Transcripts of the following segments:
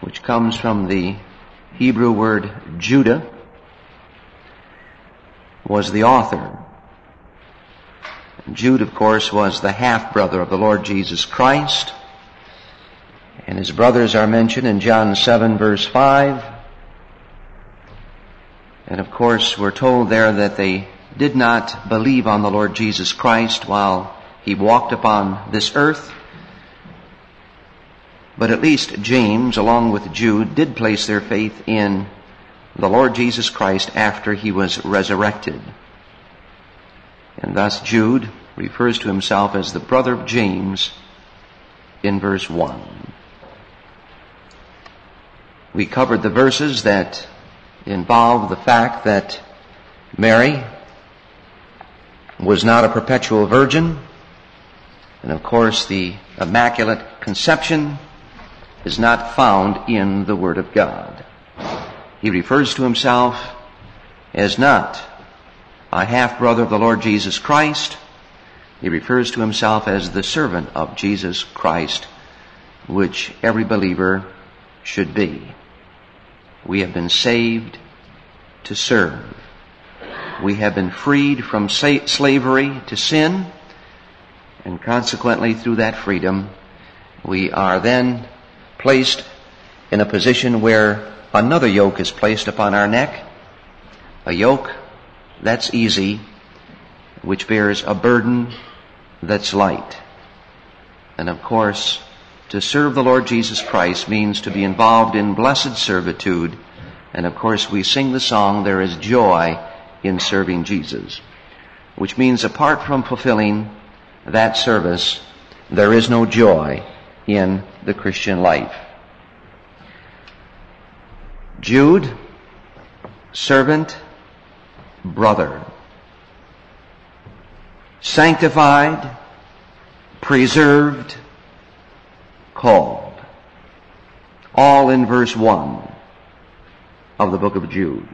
which comes from the Hebrew word Judah, was the author. Jude, of course, was the half-brother of the Lord Jesus Christ, and his brothers are mentioned in John 7, verse 5. And of course, we're told there that they did not believe on the Lord Jesus Christ while he walked upon this earth. But at least James, along with Jude, did place their faith in the Lord Jesus Christ after he was resurrected. And thus Jude refers to himself as the brother of James in verse 1. We covered the verses that involve the fact that Mary was not a perpetual virgin. And of course, the Immaculate Conception is not found in the Word of God. He refers to himself as not a half-brother of the Lord Jesus Christ. He refers to himself as the servant of Jesus Christ, which every believer should be. We have been saved to serve. We have been freed from slavery to sin, and consequently through that freedom, we are then placed in a position where another yoke is placed upon our neck, a yoke that's easy, which bears a burden that's light. And of course, to serve the Lord Jesus Christ means to be involved in blessed servitude. And of course, we sing the song, "There is joy in serving Jesus," which means apart from fulfilling that service, there is no joy in the Christian life. Jude, servant, brother. Sanctified, preserved, called. All in verse 1 of the book of Jude.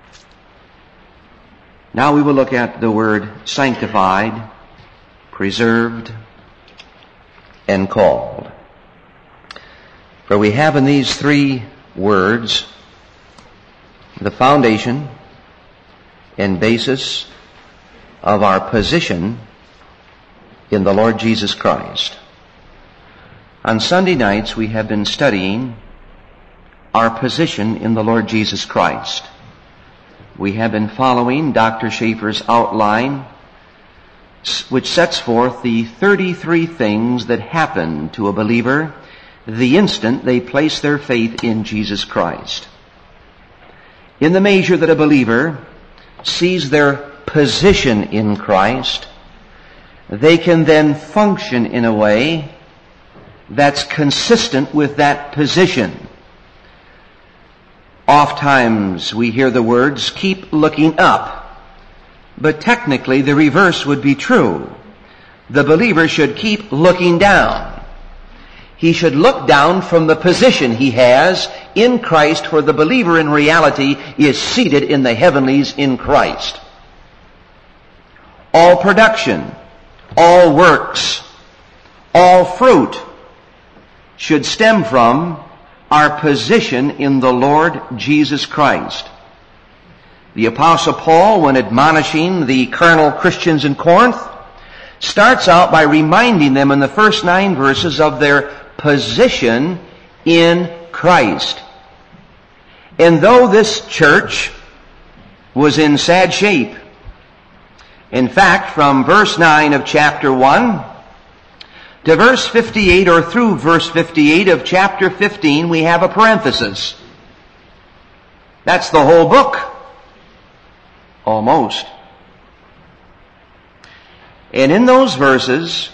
Now we will look at the word sanctified, preserved, and called. For we have in these three words the foundation and basis of our position in the Lord Jesus Christ. On Sunday nights we have been studying our position in the Lord Jesus Christ. We have been following Dr. Schaeffer's outline, which sets forth the 33 things that happen to a believer the instant they place their faith in Jesus Christ. In the measure that a believer sees their position in Christ, they can then function in a way that's consistent with that position. Oftentimes we hear the words, "keep looking up," but technically the reverse would be true. The believer should keep looking down. He should look down from the position he has in Christ, for the believer in reality is seated in the heavenlies in Christ. All production, all works, all fruit should stem from our position in the Lord Jesus Christ. The Apostle Paul, when admonishing the carnal Christians in Corinth, starts out by reminding them in the first 9 verses of their position in Christ. And though this church was in sad shape, in fact, from verse 9 of chapter 1 to verse 58, or through verse 58 of chapter 15, we have a parenthesis. That's the whole book. Almost. And in those verses,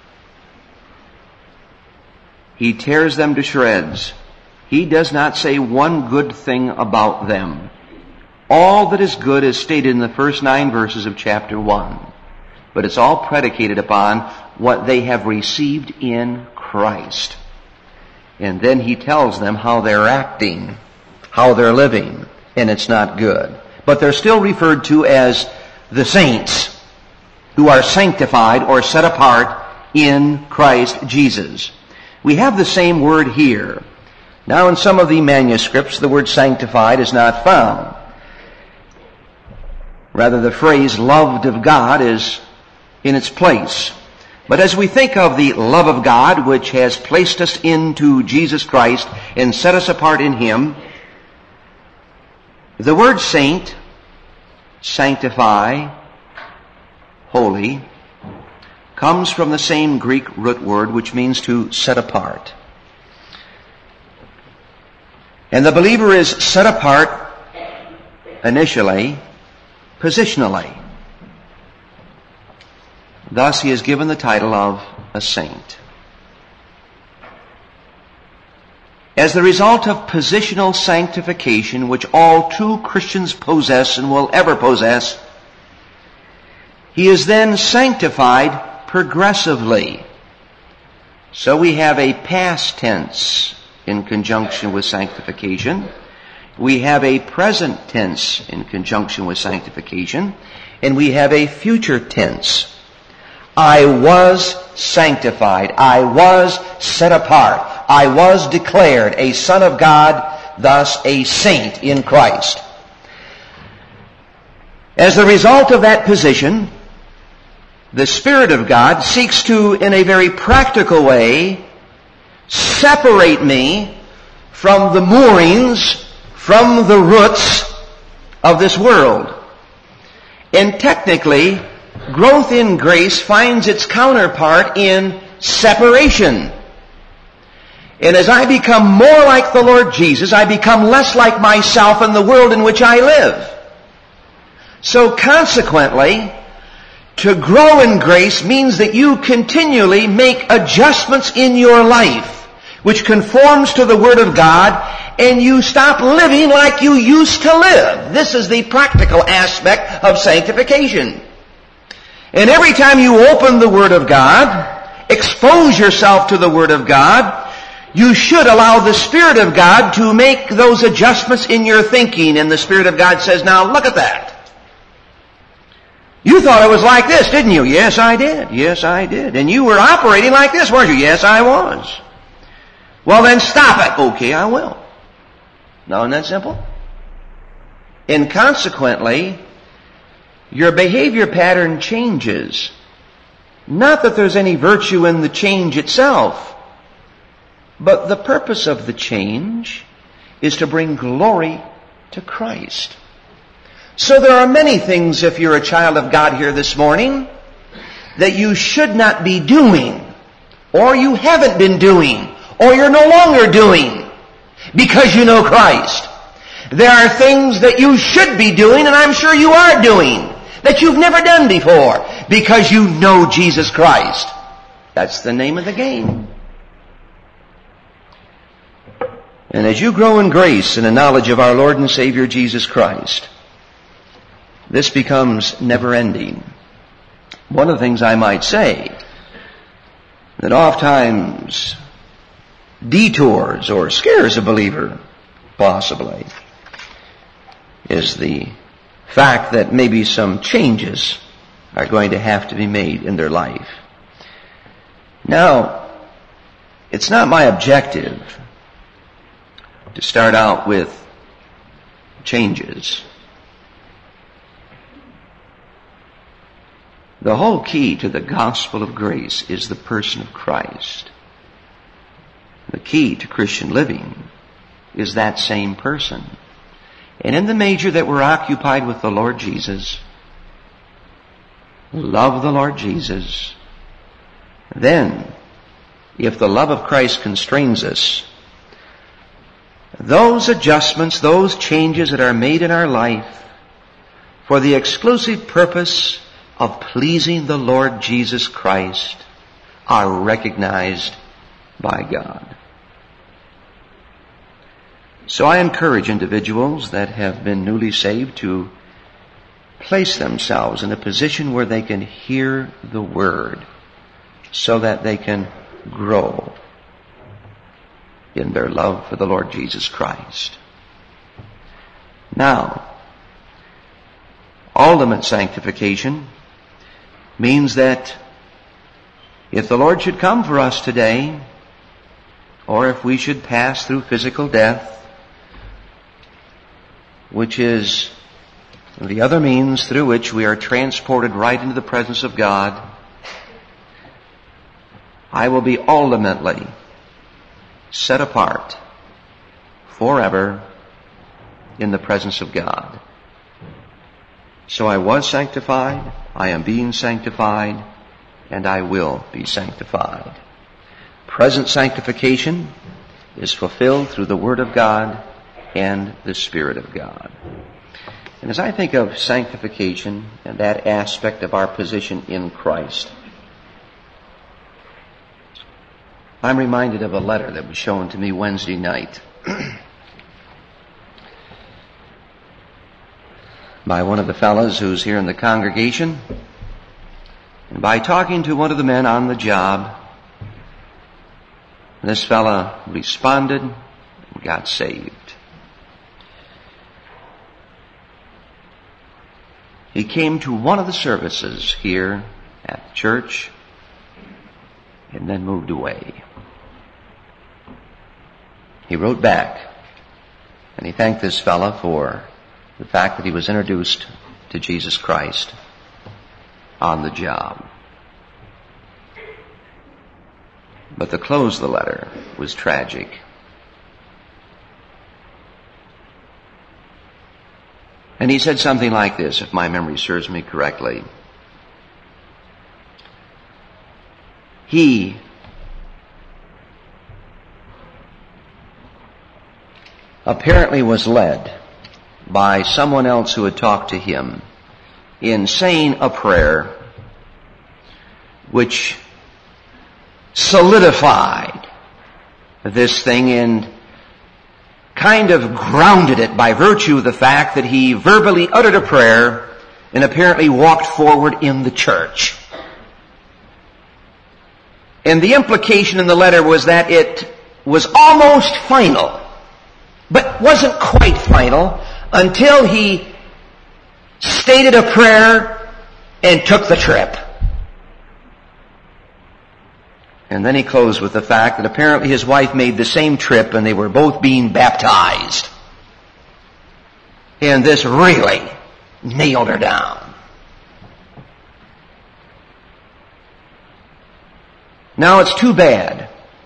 he tears them to shreds. He does not say one good thing about them. All that is good is stated in the first 9 verses of chapter 1. But it's all predicated upon what they have received in Christ. And then he tells them how they're acting, how they're living, and it's not good. But they're still referred to as the saints who are sanctified or set apart in Christ Jesus. We have the same word here. Now, in some of the manuscripts, the word sanctified is not found. Rather, the phrase loved of God is in its place. But as we think of the love of God, which has placed us into Jesus Christ and set us apart in Him, the word saint, sanctify, holy, comes from the same Greek root word which means to set apart. And the believer is set apart initially, positionally. Thus he is given the title of a saint. As the result of positional sanctification, which all true Christians possess and will ever possess, he is then sanctified progressively. So we have a past tense in conjunction with sanctification. We have a present tense in conjunction with sanctification. And we have a future tense. I was sanctified. I was set apart. I was declared a son of God, thus a saint in Christ. As the result of that position, the Spirit of God seeks to, in a very practical way, separate me from the moorings, from the roots of this world. And technically, growth in grace finds its counterpart in separation. And as I become more like the Lord Jesus, I become less like myself and the world in which I live. So consequently, to grow in grace means that you continually make adjustments in your life, which conforms to the Word of God, and you stop living like you used to live. This is the practical aspect of sanctification. And every time you open the Word of God, expose yourself to the Word of God, you should allow the Spirit of God to make those adjustments in your thinking. And the Spirit of God says, now look at that. You thought it was like this, didn't you? Yes, I did. Yes, I did. And you were operating like this, weren't you? Yes, I was. Well, then stop it. Okay, I will. Now, isn't that simple? And consequently, your behavior pattern changes. Not that there's any virtue in the change itself, but the purpose of the change is to bring glory to Christ. So there are many things, if you're a child of God here this morning, that you should not be doing, or you haven't been doing, or you're no longer doing, because you know Christ. There are things that you should be doing, and I'm sure you are doing, that you've never done before, because you know Jesus Christ. That's the name of the game. And as you grow in grace and the knowledge of our Lord and Savior Jesus Christ, this becomes never-ending. One of the things I might say, that oftentimes detours or scares a believer, possibly, is the fact that maybe some changes are going to have to be made in their life. Now, it's not my objective to start out with changes. The whole key to the gospel of grace is the person of Christ. The key to Christian living is that same person. And in the measure that we're occupied with the Lord Jesus, love the Lord Jesus, then, if the love of Christ constrains us, those adjustments, those changes that are made in our life for the exclusive purpose of pleasing the Lord Jesus Christ are recognized by God. So I encourage individuals that have been newly saved to place themselves in a position where they can hear the Word so that they can grow in their love for the Lord Jesus Christ. Now, ultimate sanctification means that if the Lord should come for us today, or if we should pass through physical death, which is the other means through which we are transported right into the presence of God, I will be ultimately set apart forever in the presence of God. So I was sanctified, I am being sanctified, and I will be sanctified. Present sanctification is fulfilled through the Word of God and the Spirit of God. And as I think of sanctification and that aspect of our position in Christ, I'm reminded of a letter that was shown to me Wednesday night by one of the fellows who's here in the congregation. And by talking to one of the men on the job, this fella responded and got saved. He came to one of the services here at the church and then moved away. He wrote back and he thanked this fella for the fact that he was introduced to Jesus Christ on the job. But the close of the letter was tragic. And he said something like this, if my memory serves me correctly. He apparently was led by someone else who had talked to him in saying a prayer which solidified this thing and kind of grounded it by virtue of the fact that he verbally uttered a prayer and apparently walked forward in the church. And the implication in the letter was that it was almost final, but wasn't quite final until he stated a prayer and took the trip. And then he closed with the fact that apparently his wife made the same trip and they were both being baptized. And this really nailed her down. Now it's too bad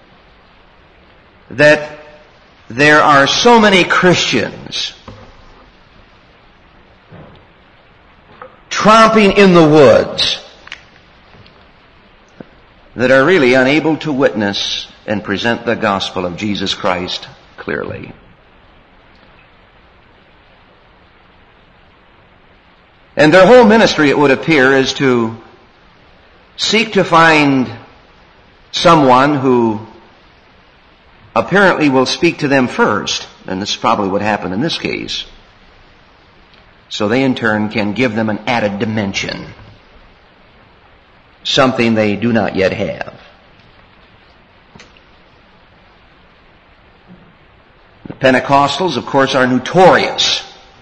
that there are so many Christians tromping in the woods that are really unable to witness and present the gospel of Jesus Christ clearly. And their whole ministry, it would appear, is to seek to find someone who apparently will speak to them first, and this is probably what happened in this case, so they in turn can give them an added dimension, something they do not yet have. The Pentecostals, of course, are notorious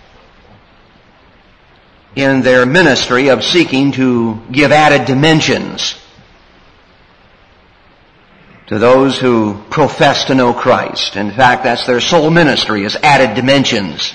in their ministry of seeking to give added dimensions to those who profess to know Christ. In fact, that's their sole ministry, is added dimensions.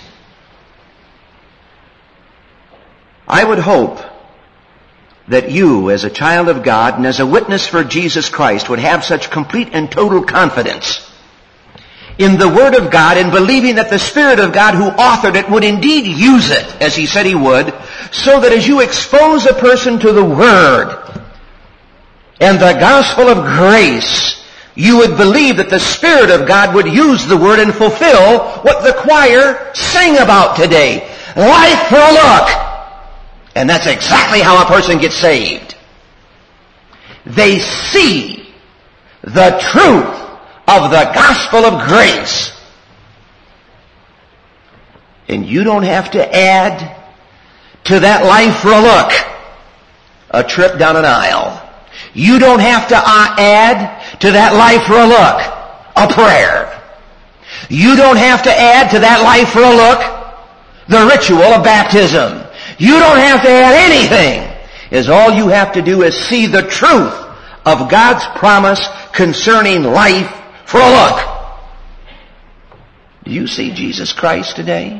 I would hope that you, as a child of God and as a witness for Jesus Christ, would have such complete and total confidence in the Word of God and believing that the Spirit of God who authored it would indeed use it, as He said He would, so that as you expose a person to the Word and the gospel of grace, you would believe that the Spirit of God would use the Word and fulfill what the choir sang about today. Life for a look. And that's exactly how a person gets saved. They see the truth of the gospel of grace. And you don't have to add to that life for a look a trip down an aisle. You don't have to add to that life for a look a prayer. You don't have to add to that life for a look the ritual of baptism. You don't have to add anything. All you have to do is see the truth of God's promise concerning life for a look. Do you see Jesus Christ today?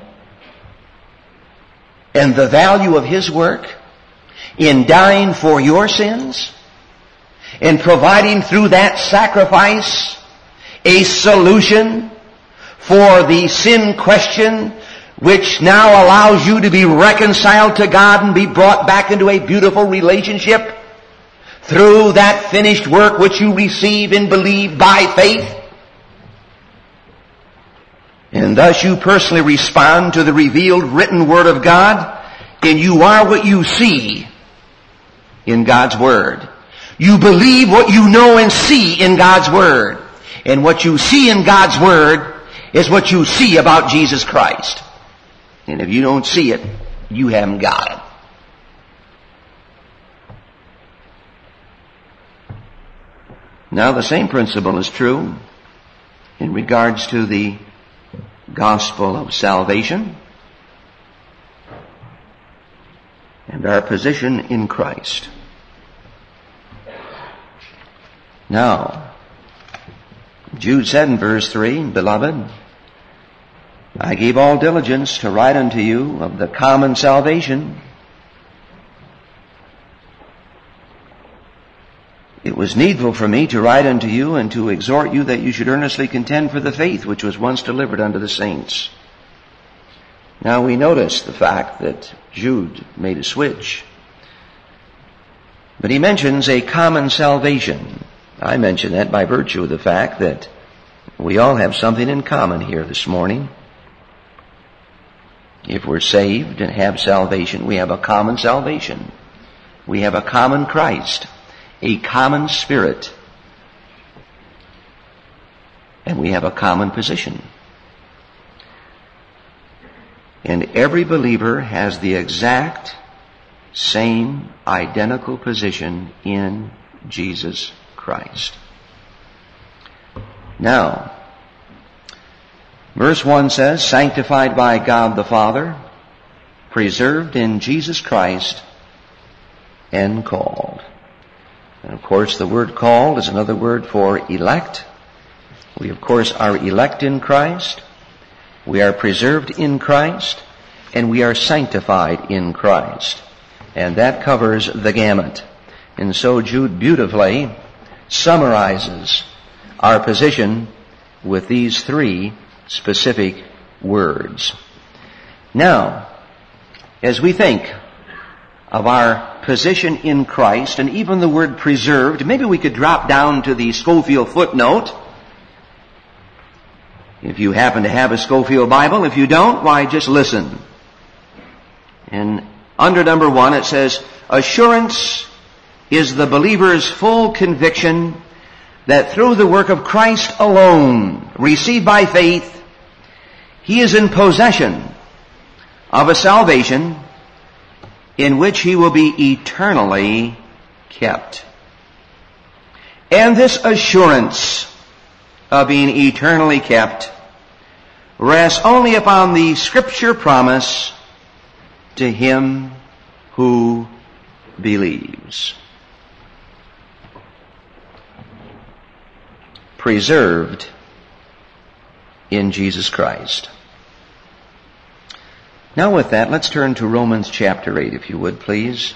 And the value of His work in dying for your sins and providing through that sacrifice a solution for the sin question, which now allows you to be reconciled to God and be brought back into a beautiful relationship through that finished work which you receive and believe by faith. And thus you personally respond to the revealed written Word of God, and you are what you see in God's Word. You believe what you know and see in God's Word. And what you see in God's Word is what you see about Jesus Christ. And if you don't see it, you haven't got it. Now the same principle is true in regards to the gospel of salvation and our position in Christ. Now, Jude said in verse 3, Beloved, I gave all diligence to write unto you of the common salvation. It was needful for me to write unto you and to exhort you that you should earnestly contend for the faith which was once delivered unto the saints. Now we notice the fact that Jude made a switch. But he mentions a common salvation. I mention that by virtue of the fact that we all have something in common here this morning. If we're saved and have salvation, we have a common salvation. We have a common Christ, a common Spirit, and we have a common position. And every believer has the exact same identical position in Jesus Christ. Now, verse 1 says, sanctified by God the Father, preserved in Jesus Christ, and called. And of course, the word called is another word for elect. We, of course, are elect in Christ. We are preserved in Christ. And we are sanctified in Christ. And that covers the gamut. And so Jude beautifully summarizes our position with these three specific words. Now, as we think of our position in Christ, and even the word preserved, maybe we could drop down to the Scofield footnote. If you happen to have a Scofield Bible, if you don't, why just listen. And under number 1 it says, assurance is the believer's full conviction that through the work of Christ alone, received by faith, he is in possession of a salvation in which he will be eternally kept. And this assurance of being eternally kept rests only upon the Scripture promise to him who believes. Preserved in Jesus Christ. Now with that, let's turn to Romans chapter 8, if you would, please.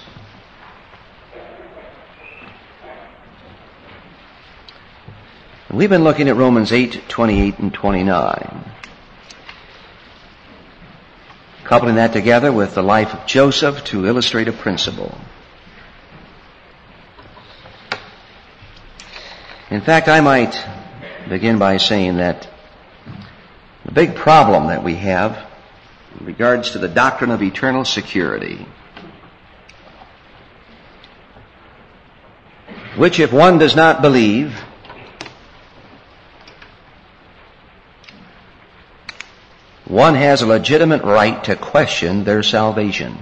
We've been looking at Romans 8, 28 and 29. Coupling that together with the life of Joseph to illustrate a principle. In fact, I might begin by saying that the big problem that we have in regards to the doctrine of eternal security, which if one does not believe, one has a legitimate right to question their salvation.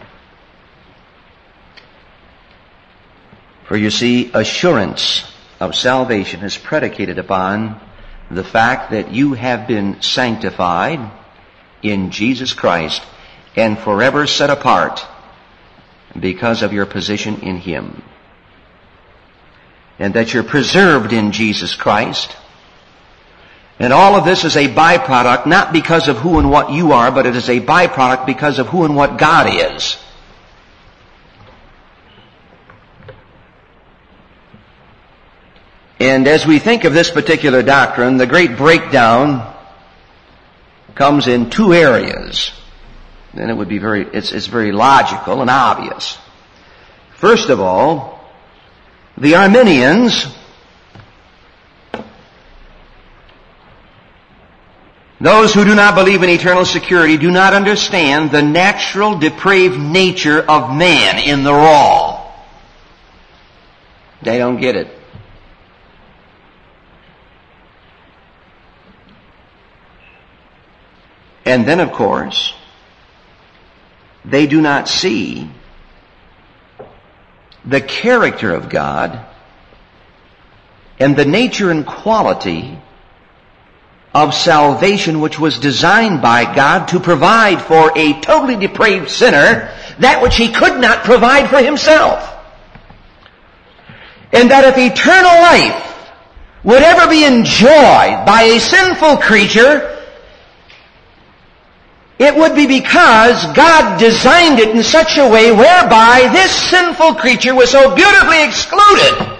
For you see, assurance of salvation is predicated upon the fact that you have been sanctified in Jesus Christ and forever set apart because of your position in Him. And that you're preserved in Jesus Christ And all of this is a byproduct, not because of who and what you are, but it is a byproduct because of who and what God is. And as we think of this particular doctrine, the great breakdown comes in two areas. And it would be it's very logical and obvious. First of all, the Arminians, those who do not believe in eternal security, do not understand the natural depraved nature of man in the raw. They don't get it. And then, of course, they do not see the character of God and the nature and quality of salvation which was designed by God to provide for a totally depraved sinner that which he could not provide for himself. And that if eternal life would ever be enjoyed by a sinful creature, it would be because God designed it in such a way whereby this sinful creature was so beautifully excluded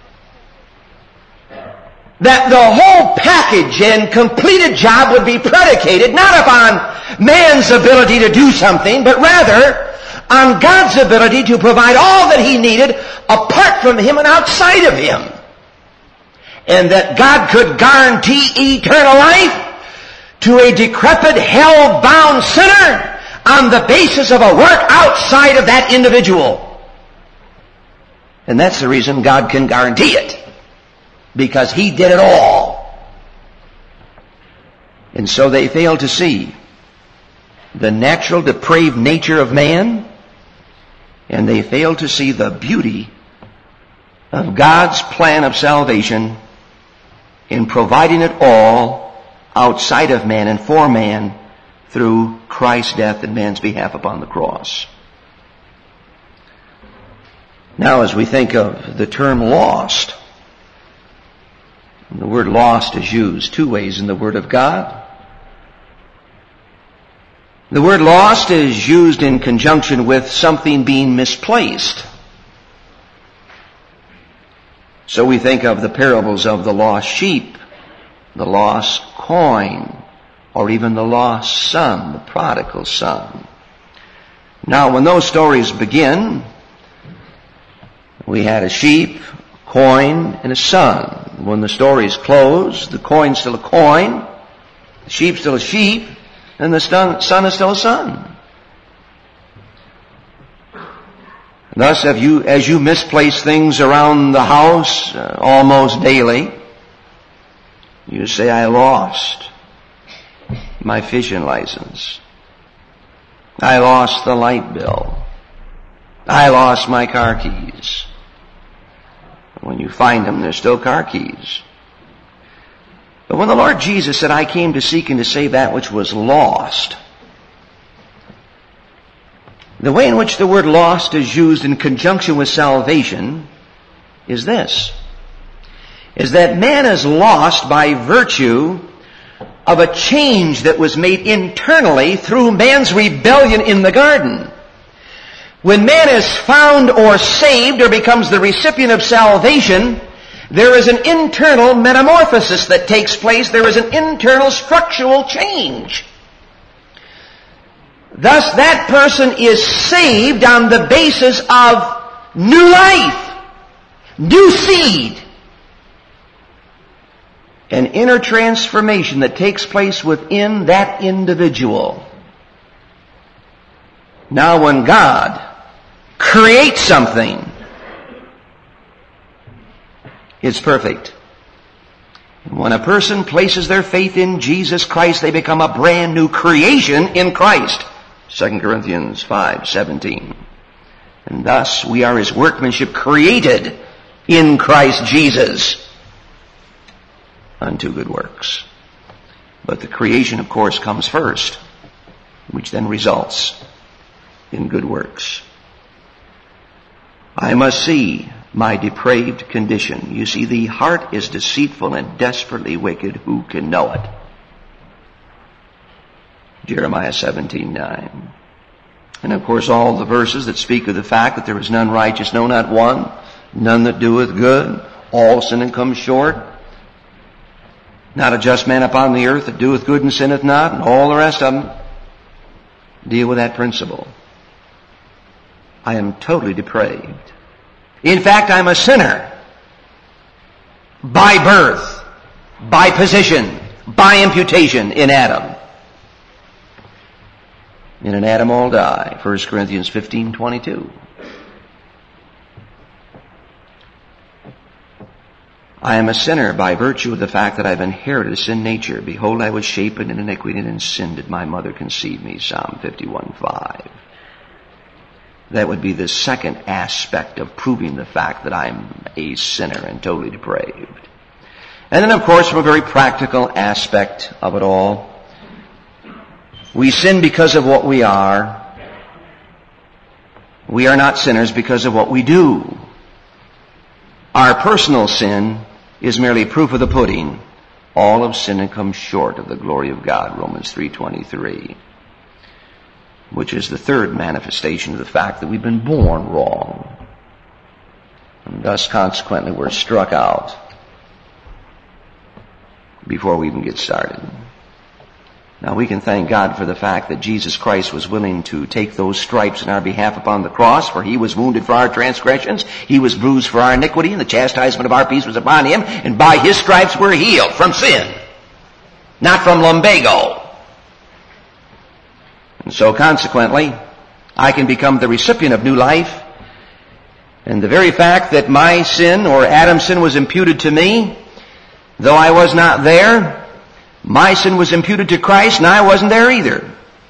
that the whole package and completed job would be predicated not upon man's ability to do something, but rather on God's ability to provide all that he needed apart from him and outside of him. And that God could guarantee eternal life to a decrepit, hell-bound sinner on the basis of a work outside of that individual. And that's the reason God can guarantee it. Because he did it all. And so they fail to see the natural depraved nature of man, and they fail to see the beauty of God's plan of salvation in providing it all outside of man and for man through Christ's death in man's behalf upon the cross. Now, as we think of the term lost, the word lost is used two ways in the Word of God. The word lost is used in conjunction with something being misplaced. So we think of the parables of the lost sheep, the lost coin, or even the lost son, the prodigal son. Now, when those stories begin, we had a sheep, a coin, and a son. When the stories close, the coin's still a coin, the sheep's still a sheep, and the son is still a son. Thus, as you misplace things around the house almost daily, you say, I lost my fishing license. I lost the light bill. I lost my car keys. When you find them, they're still car keys. But when the Lord Jesus said, I came to seek and to save that which was lost, the way in which the word lost is used in conjunction with salvation is this, is that man is lost by virtue of a change that was made internally through man's rebellion in the garden. When man is found or saved or becomes the recipient of salvation, there is an internal metamorphosis that takes place. There is an internal structural change. Thus, that person is saved on the basis of new life, new seed, an inner transformation that takes place within that individual. Now, when God create something, it's perfect. When a person places their faith in Jesus Christ, they become a brand new creation in Christ. 2 Corinthians 5:17. And thus we are His workmanship, created in Christ Jesus unto good works. But the creation, of course, comes first, which then results in good works. I must see my depraved condition. You see, the heart is deceitful and desperately wicked. Who can know it? Jeremiah 17:9. And of course all the verses that speak of the fact that there is none righteous, no, not one, none that doeth good, all sin and come short. Not a just man upon the earth that doeth good and sinneth not, and all the rest of them deal with that principle. I am totally depraved. In fact, I'm a sinner. By birth, by position, by imputation in Adam. And in Adam all die. 1 Corinthians 15:22. I am a sinner by virtue of the fact that I've inherited a sin nature. Behold, I was shapen in iniquity, and in sin did my mother conceive me. Psalm 51:5. That would be the second aspect of proving the fact that I'm a sinner and totally depraved. And then, of course, from a very practical aspect of it all, we sin because of what we are. We are not sinners because of what we do. Our personal sin is merely proof of the pudding. All have sinned and come short of the glory of God, Romans 3:23, which is the third manifestation of the fact that we've been born wrong. And thus, consequently, we're struck out before we even get started. Now, we can thank God for the fact that Jesus Christ was willing to take those stripes in our behalf upon the cross, for he was wounded for our transgressions, he was bruised for our iniquity, and the chastisement of our peace was upon him, and by his stripes we're healed from sin, not from lumbago. And so, consequently, I can become the recipient of new life, and the very fact that my sin, or Adam's sin, was imputed to me, though I was not there, my sin was imputed to Christ, and I wasn't there either.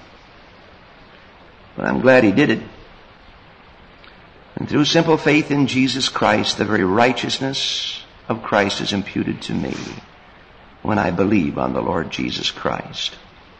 But I'm glad he did it. And through simple faith in Jesus Christ, the very righteousness of Christ is imputed to me when I believe on the Lord Jesus Christ.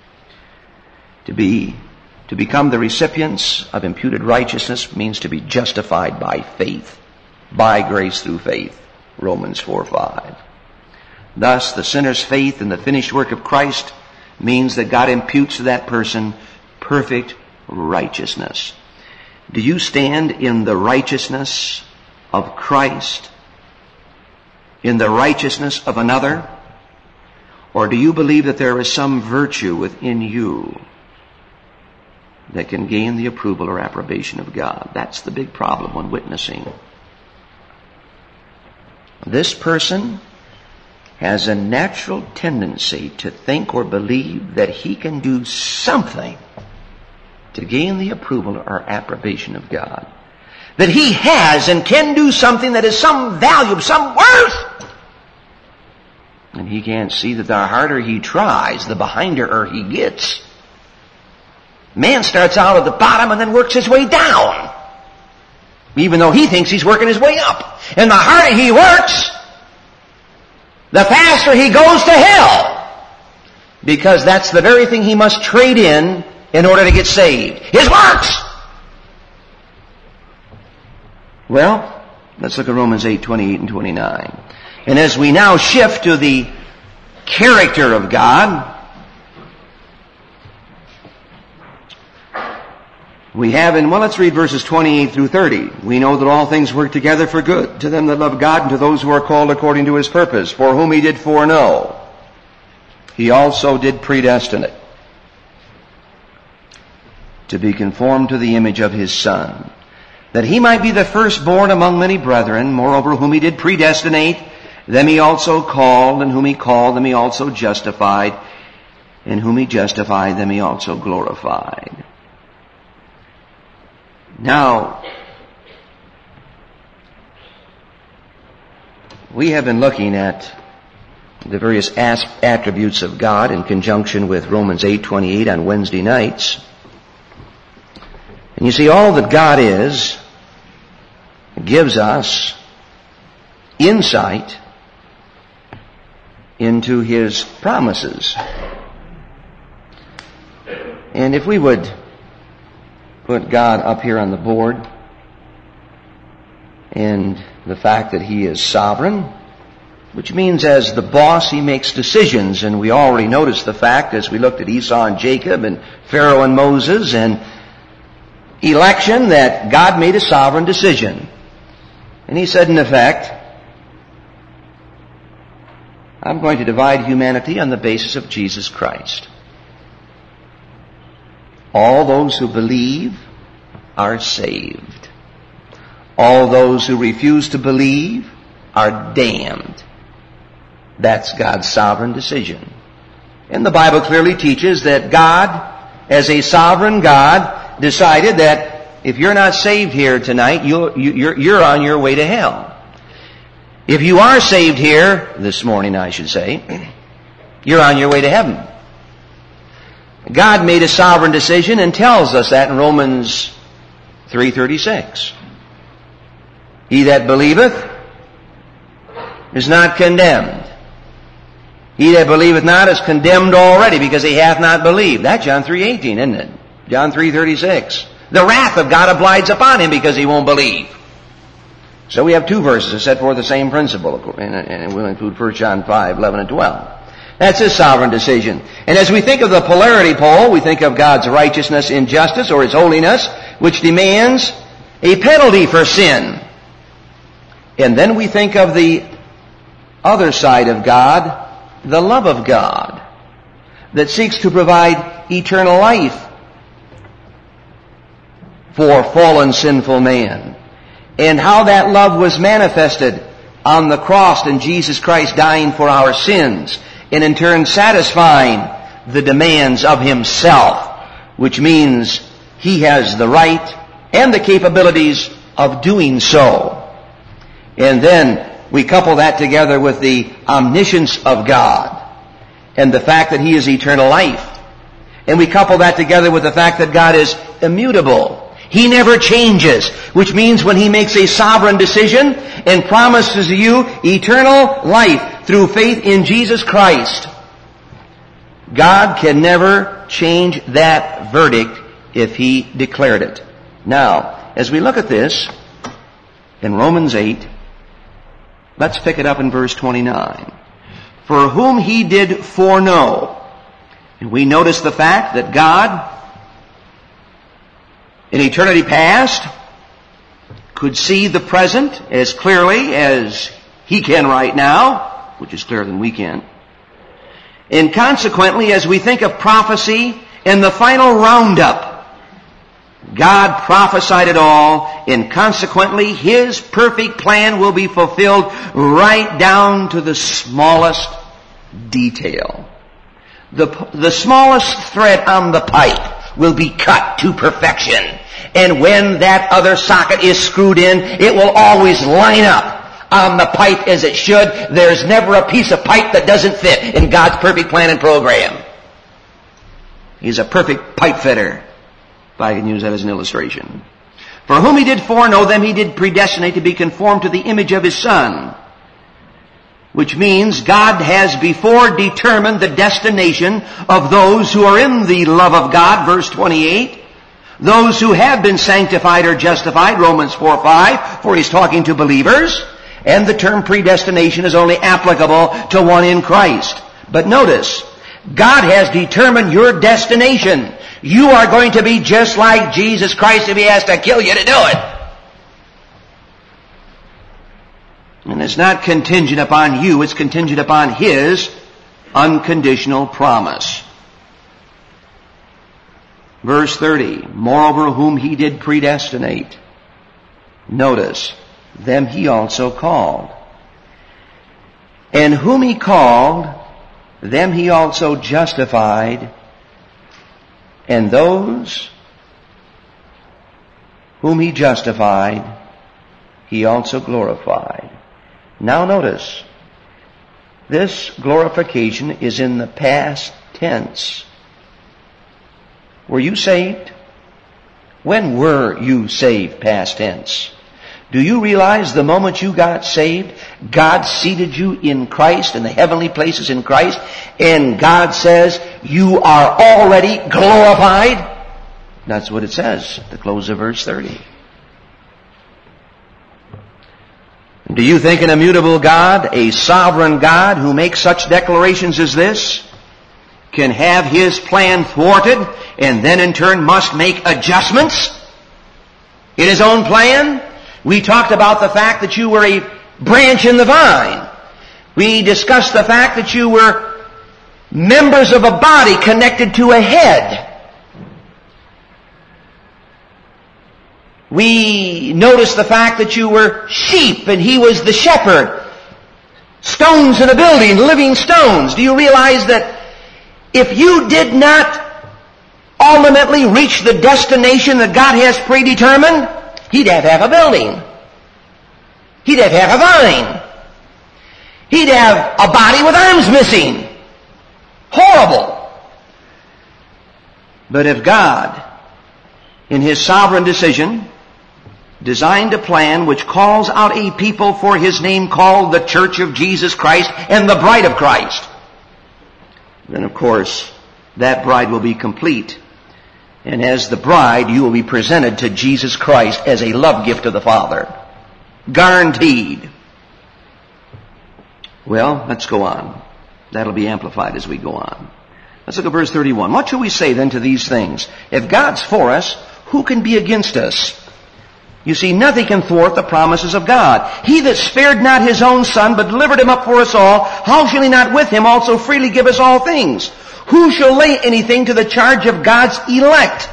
To become the recipients of imputed righteousness means to be justified by faith, by grace through faith, Romans 4:5. Thus, the sinner's faith in the finished work of Christ means that God imputes to that person perfect righteousness. Do you stand in the righteousness of Christ? In the righteousness of another? Or do you believe that there is some virtue within you that can gain the approval or approbation of God? That's the big problem when witnessing. This person has a natural tendency to think or believe that he can do something to gain the approval or approbation of God. That he has and can do something that is some value, some worth. And he can't see that the harder he tries, the behinder he gets. Man starts out at the bottom and then works his way down, even though he thinks he's working his way up. And the harder he works, the faster he goes to hell, because that's the very thing he must trade in order to get saved. His works! Well, let's look at Romans 8:28 and 29. And as we now shift to the character of God, we have let's read verses 28 through 30. We know that all things work together for good to them that love God and to those who are called according to his purpose. For whom he did foreknow, he also did predestinate to be conformed to the image of his Son, that he might be the firstborn among many brethren. Moreover, whom he did predestinate, them he also called, and whom he called, them he also justified, and whom he justified, them he also glorified. Now, we have been looking at the various attributes of God in conjunction with Romans 8:28 on Wednesday nights. And you see, all that God is gives us insight into his promises. And if we would put God up here on the board, and the fact that He is sovereign, which means as the boss He makes decisions, and we already noticed the fact as we looked at Esau and Jacob and Pharaoh and Moses and election that God made a sovereign decision. And He said in effect, I'm going to divide humanity on the basis of Jesus Christ. All those who believe are saved. All those who refuse to believe are damned. That's God's sovereign decision. And the Bible clearly teaches that God, as a sovereign God, decided that if you're not saved here tonight, you're on your way to hell. If you are saved here, this morning I should say, you're on your way to heaven. God made a sovereign decision and tells us that in Romans 3:36. He that believeth is not condemned. He that believeth not is condemned already, because he hath not believed. That's John 3:18, isn't it? John 3:36. The wrath of God abides upon him because he won't believe. So we have two verses that set forth the same principle, and we'll include 1 John 5:11 and 12. That's His sovereign decision. And as we think of the polarity pole, we think of God's righteousness in justice, or His holiness, which demands a penalty for sin. And then we think of the other side of God, the love of God, that seeks to provide eternal life for fallen sinful man. And how that love was manifested on the cross and Jesus Christ dying for our sins, and in turn satisfying the demands of Himself, which means He has the right and the capabilities of doing so. And then we couple that together with the omniscience of God and the fact that He is eternal life. And we couple that together with the fact that God is immutable. He never changes, which means when He makes a sovereign decision and promises you eternal life through faith in Jesus Christ, God can never change that verdict if He declared it. Now, as we look at this in Romans 8, let's pick it up in verse 29. For whom He did foreknow. And we notice the fact that God, in eternity past, could see the present as clearly as He can right now, which is clearer than we can. And consequently, as we think of prophecy in the final roundup, God prophesied it all, and consequently His perfect plan will be fulfilled right down to the smallest detail. The smallest thread on the pipe will be cut to perfection. And when that other socket is screwed in, it will always line up on the pipe as it should. There's never a piece of pipe that doesn't fit in God's perfect plan and program. He's a perfect pipe fitter, if I can use that as an illustration. For whom He did foreknow, them He did predestinate to be conformed to the image of His Son. Which means God has before determined the destination of those who are in the love of God, verse 28. Those who have been sanctified or justified, Romans 4:5, for He's talking to believers. And the term predestination is only applicable to one in Christ. But notice, God has determined your destination. You are going to be just like Jesus Christ if He has to kill you to do it. And it's not contingent upon you, it's contingent upon His unconditional promise. Verse 30, moreover whom He did predestinate. Notice, them He also called. And whom He called, them He also justified. And those whom He justified, He also glorified. Now notice, this glorification is in the past tense. Were you saved? When were you saved, past tense? Do you realize the moment you got saved, God seated you in Christ, in the heavenly places in Christ, and God says, you are already glorified? That's what it says at the close of verse 30. Do you think an immutable God, a sovereign God who makes such declarations as this, can have His plan thwarted and then in turn must make adjustments in His own plan? We talked about the fact that you were a branch in the vine. We discussed the fact that you were members of a body connected to a head. We noticed the fact that you were sheep and He was the shepherd. Stones in a building, living stones. Do you realize that if you did not ultimately reach the destination that God has predetermined, He'd have half a building. He'd have half a vine. He'd have a body with arms missing. Horrible. But if God, in His sovereign decision, designed a plan which calls out a people for His name called the Church of Jesus Christ and the bride of Christ, then of course that bride will be complete. And as the bride, you will be presented to Jesus Christ as a love gift of the Father. Guaranteed. Well, let's go on. That'll be amplified as we go on. Let's look at verse 31. What shall we say then to these things? If God's for us, who can be against us? You see, nothing can thwart the promises of God. He that spared not His own Son, but delivered Him up for us all, how shall He not with Him also freely give us all things? Who shall lay anything to the charge of God's elect?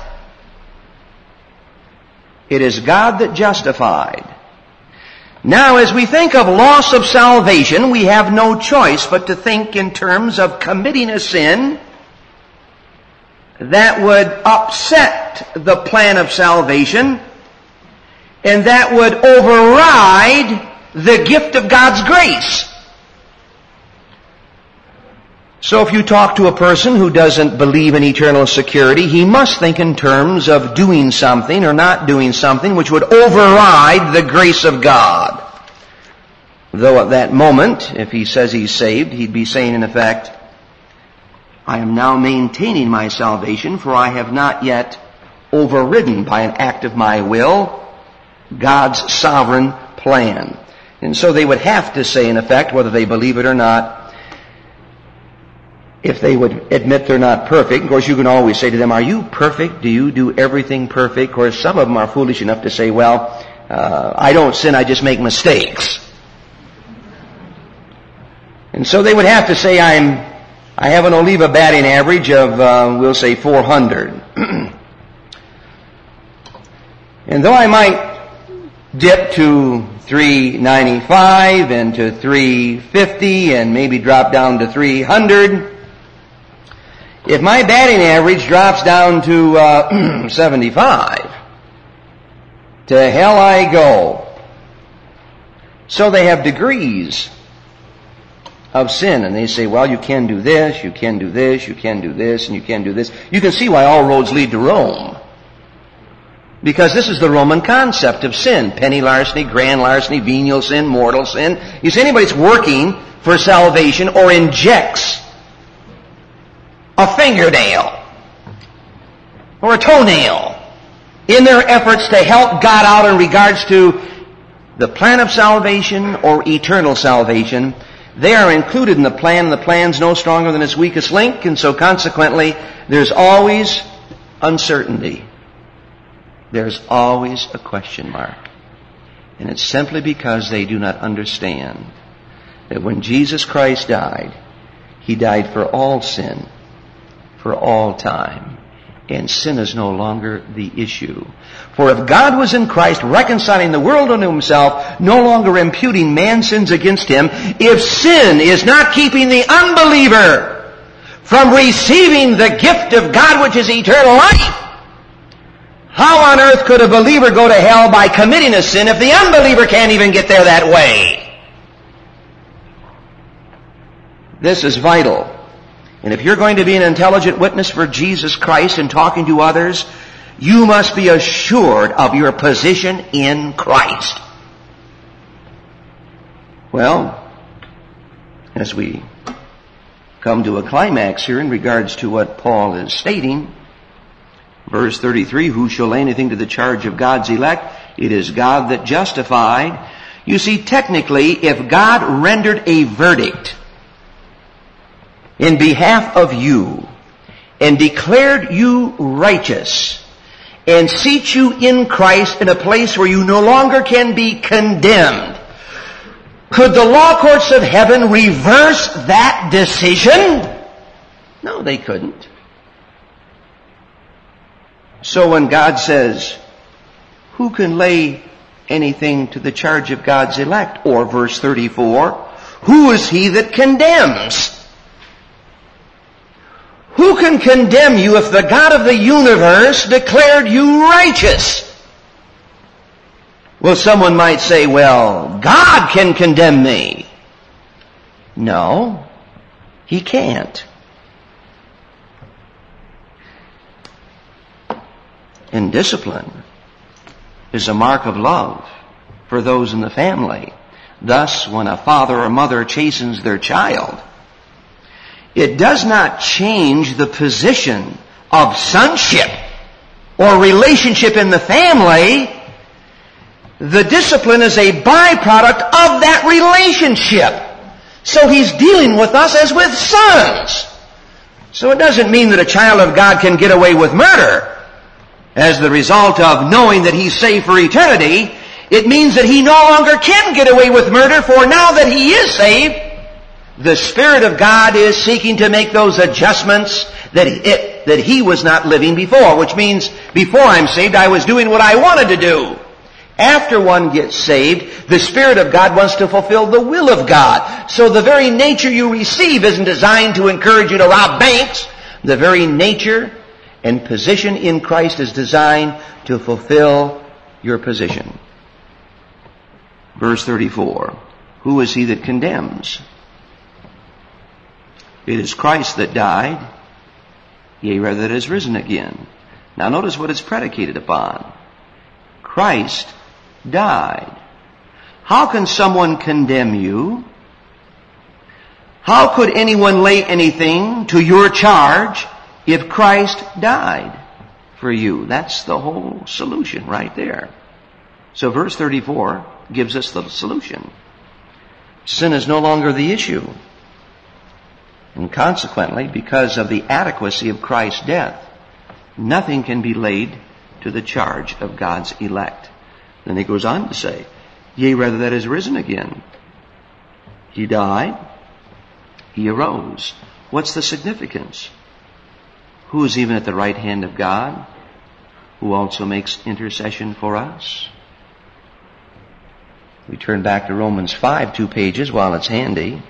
It is God that justified. Now, as we think of loss of salvation, we have no choice but to think in terms of committing a sin that would upset the plan of salvation and that would override the gift of God's grace. So if you talk to a person who doesn't believe in eternal security, he must think in terms of doing something or not doing something which would override the grace of God. Though at that moment, if he says he's saved, he'd be saying in effect, I am now maintaining my salvation, for I have not yet overridden by an act of my will God's sovereign plan. And so they would have to say in effect, whether they believe it or not, if they would admit they're not perfect. Of course, you can always say to them, are you perfect? Do you do everything perfect? Of course, some of them are foolish enough to say, well, I don't sin, I just make mistakes. And so they would have to say, I have an Oliva batting average of, we'll say, 400. And though I might dip to 395 and to 350 and maybe drop down to 300, if my batting average drops down to 75, to hell I go. So they have degrees of sin, and they say, well, you can do this, you can do this, you can do this, and you can do this. You can see why all roads lead to Rome. Because this is the Roman concept of sin. Penny larceny, grand larceny, venial sin, mortal sin. You see, anybody that's working for salvation or injects a fingernail or a toenail in their efforts to help God out in regards to the plan of salvation or eternal salvation, they are included in the plan, and the plan's no stronger than its weakest link, and so consequently, there's always uncertainty. There's always a question mark. And it's simply because they do not understand that when Jesus Christ died, He died for all sin, for all time. And sin is no longer the issue. For if God was in Christ reconciling the world unto Himself, no longer imputing man's sins against him, if sin is not keeping the unbeliever from receiving the gift of God which is eternal life, how on earth could a believer go to hell by committing a sin if the unbeliever can't even get there that way? This is vital. And if you're going to be an intelligent witness for Jesus Christ in talking to others, you must be assured of your position in Christ. Well, as we come to a climax here in regards to what Paul is stating, verse 33, who shall lay anything to the charge of God's elect? It is God that justified. You see, technically, if God rendered a verdict in behalf of you and declared you righteous and seat you in Christ in a place where you no longer can be condemned, could the law courts of heaven reverse that decision? No, they couldn't. So when God says, who can lay anything to the charge of God's elect? Or verse 34, who is he that condemns? Who can condemn you if the God of the universe declared you righteous? Well, someone might say, well, God can condemn me. No, he can't. And discipline is a mark of love for those in the family. Thus, when a father or mother chastens their child, it does not change the position of sonship or relationship in the family. The discipline is a byproduct of that relationship. So he's dealing with us as with sons. So it doesn't mean that a child of God can get away with murder as the result of knowing that he's saved for eternity. It means that he no longer can get away with murder, for now that he is saved, the Spirit of God is seeking to make those adjustments that he was not living before, which means before I'm saved, I was doing what I wanted to do. After one gets saved, the Spirit of God wants to fulfill the will of God. So the very nature you receive isn't designed to encourage you to rob banks. The very nature and position in Christ is designed to fulfill your position. Verse 34, who is he that condemns? It is Christ that died, yea, rather that is risen again. Now notice what it's predicated upon. Christ died. How can someone condemn you? How could anyone lay anything to your charge if Christ died for you? That's the whole solution right there. So verse 34 gives us the solution. Sin is no longer the issue. And consequently, because of the adequacy of Christ's death, nothing can be laid to the charge of God's elect. Then he goes on to say, yea, rather that is risen again. He died, he arose. What's the significance? Who is even at the right hand of God, who also makes intercession for us? We turn back to Romans 5, 2 pages while it's handy.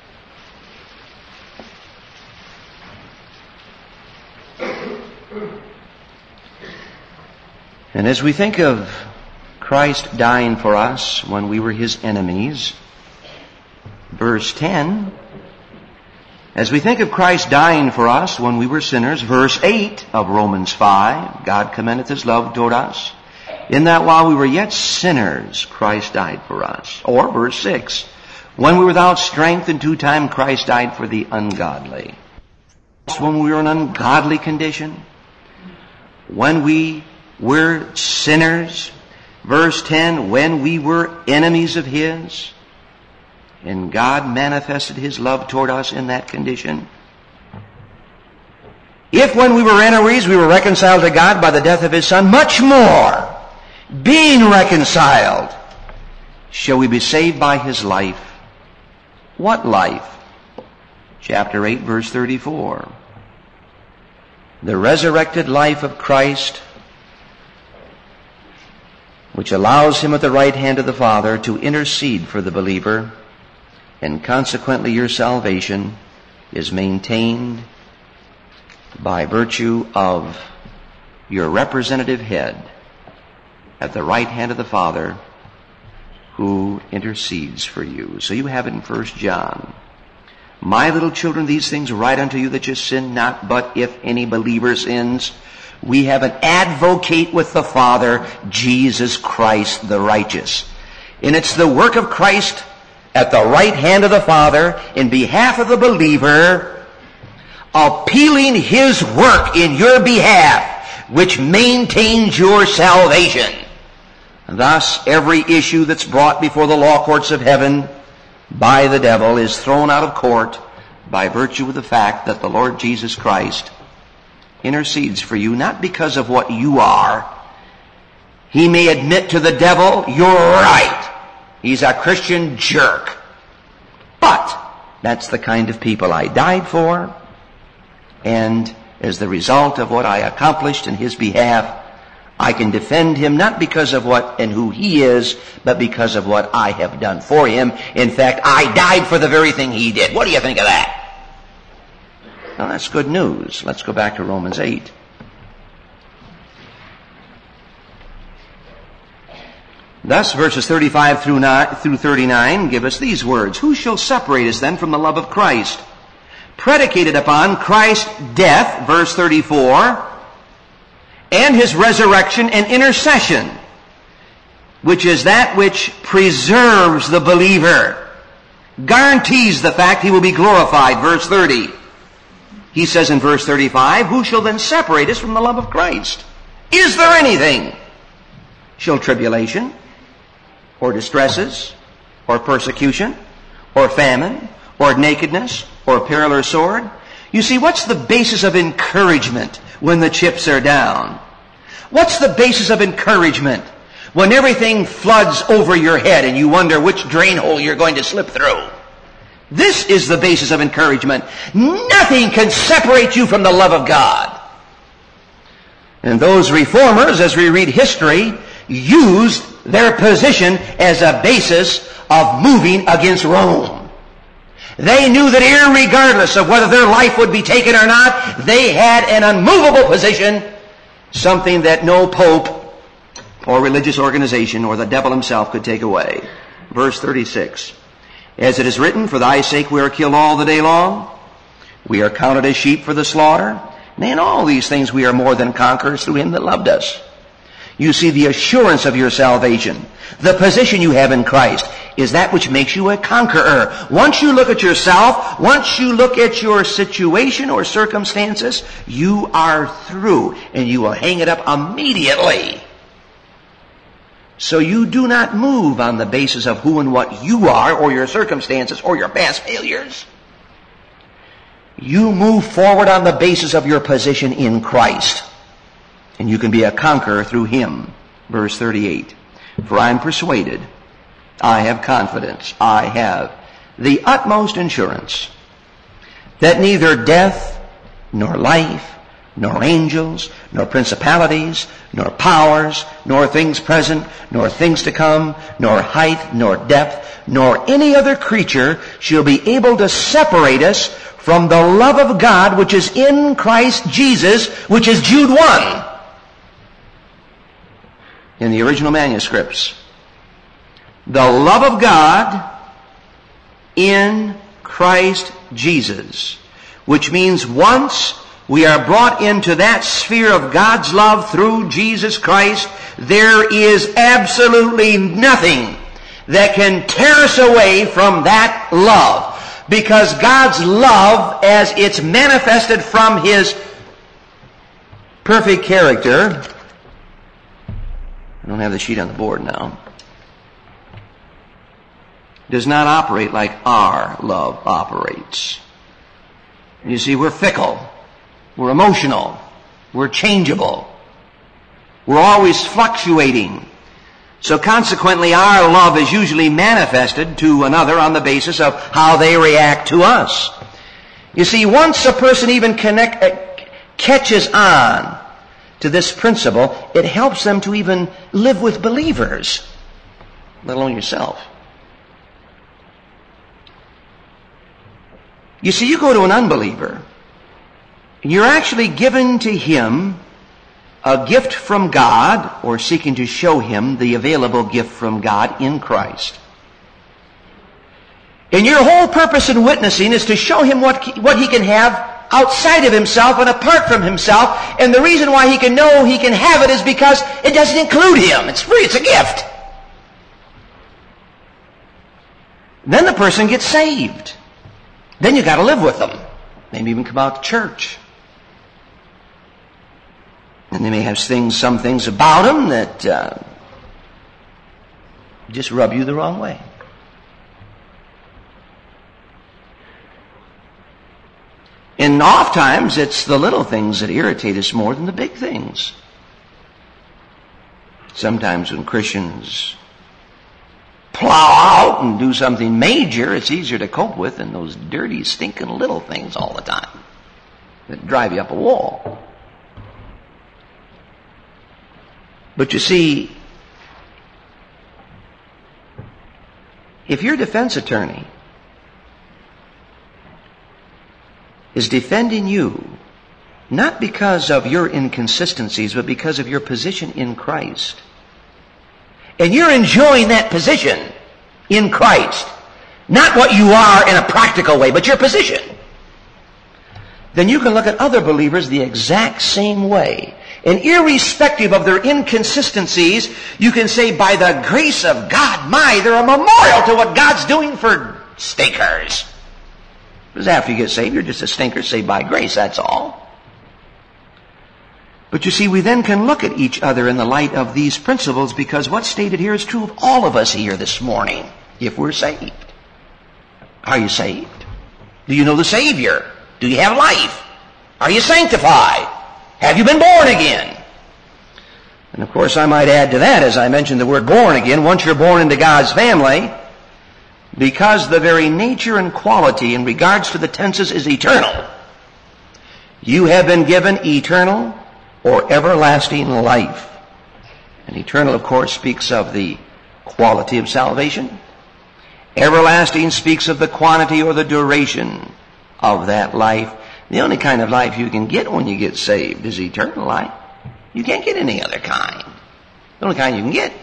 And as we think of Christ dying for us when we were his enemies, verse 10, as we think of Christ dying for us when we were sinners, verse 8 of Romans 5, God commendeth his love toward us, in that while we were yet sinners, Christ died for us. Or verse 6, when we were without strength in due time, Christ died for the ungodly. When we were in an ungodly condition, when we were sinners, verse 10, when we were enemies of his, and God manifested his love toward us in that condition. If when we were enemies we were reconciled to God by the death of his Son, much more, being reconciled, shall we be saved by his life. What life? Chapter 8, verse 34. The resurrected life of Christ, which allows him at the right hand of the Father to intercede for the believer, and consequently your salvation is maintained by virtue of your representative head at the right hand of the Father who intercedes for you. So you have it in 1 John. My little children, these things write unto you that you sin not, but if any believer sins, we have an advocate with the Father, Jesus Christ the righteous. And it's the work of Christ at the right hand of the Father in behalf of the believer, appealing his work in your behalf, which maintains your salvation. Thus, every issue that's brought before the law courts of heaven by the devil is thrown out of court by virtue of the fact that the Lord Jesus Christ intercedes for you, not because of what you are. He may admit to the devil, you're right. He's a Christian jerk. But that's the kind of people I died for, and as the result of what I accomplished in his behalf, I can defend him not because of what and who he is, but because of what I have done for him. In fact, I died for the very thing he did. What do you think of that? Well, that's good news. Let's go back to Romans 8. Thus, verses 35 through 39 give us these words. Who shall separate us then from the love of Christ? Predicated upon Christ's death, verse 34, and his resurrection and intercession, which is that which preserves the believer, guarantees the fact he will be glorified, verse 30. He says in verse 35, who shall then separate us from the love of Christ? Is there anything? Shall tribulation, or distresses, or persecution, or famine, or nakedness, or peril or sword? You see, what's the basis of encouragement when the chips are down? What's the basis of encouragement when everything floods over your head and you wonder which drain hole you're going to slip through? This is the basis of encouragement. Nothing can separate you from the love of God. And those reformers, as we read history, used their position as a basis of moving against Rome. They knew that irregardless of whether their life would be taken or not, they had an unmovable position, something that no pope or religious organization or the devil himself could take away. Verse 36. As it is written, for thy sake we are killed all the day long. We are counted as sheep for the slaughter. Nay, in all these things we are more than conquerors through him that loved us. You see, the assurance of your salvation, the position you have in Christ, is that which makes you a conqueror. Once you look at yourself, once you look at your situation or circumstances, you are through, and you will hang it up immediately. So you do not move on the basis of who and what you are, or your circumstances, or your past failures. You move forward on the basis of your position in Christ. And you can be a conqueror through him. Verse 38. For I am persuaded, I have confidence, I have the utmost assurance, that neither death, nor life, nor angels, nor principalities, nor powers, nor things present, nor things to come, nor height, nor depth, nor any other creature shall be able to separate us from the love of God which is in Christ Jesus, which is Jude 1 in the original manuscripts. The love of God in Christ Jesus, which means once we are brought into that sphere of God's love through Jesus Christ, there is absolutely nothing that can tear us away from that love. Because God's love, as it's manifested from his perfect character, I don't have the sheet on the board now, does not operate like our love operates. You see, we're fickle. We're emotional. We're changeable. We're always fluctuating. So consequently, our love is usually manifested to another on the basis of how they react to us. You see, once a person even catches on to this principle, it helps them to even live with believers, let alone yourself. You see, you go to an unbeliever, and you're actually given to him a gift from God, or seeking to show him the available gift from God in Christ. And your whole purpose in witnessing is to show him what he can have outside of himself and apart from himself. And the reason why he can know he can have it is because it doesn't include him. It's free. It's a gift. Then the person gets saved. Then you got to live with them. Maybe even come out to church. And they may have some things about them that just rub you the wrong way. And oftentimes it's the little things that irritate us more than the big things. Sometimes when Christians plow out and do something major, it's easier to cope with than those dirty, stinking little things all the time that drive you up a wall. But you see, if your defense attorney is defending you not because of your inconsistencies, but because of your position in Christ, and you're enjoying that position in Christ, not what you are in a practical way, but your position, then you can look at other believers the exact same way. And irrespective of their inconsistencies, you can say, by the grace of God, they're a memorial to what God's doing for stinkers. Because after you get saved, you're just a stinker saved by grace, that's all. But you see, we then can look at each other in the light of these principles, because what's stated here is true of all of us here this morning, if we're saved. Are you saved? Do you know the Savior? Do you have life? Are you sanctified? Have you been born again? And of course, I might add to that, as I mentioned the word born again, once you're born into God's family, because the very nature and quality in regards to the tenses is eternal, you have been given eternal or everlasting life. And eternal, of course, speaks of the quality of salvation. Everlasting speaks of the quantity or the duration of that life. The only kind of life you can get when you get saved is eternal life. You can't get any other kind. The only kind you can get.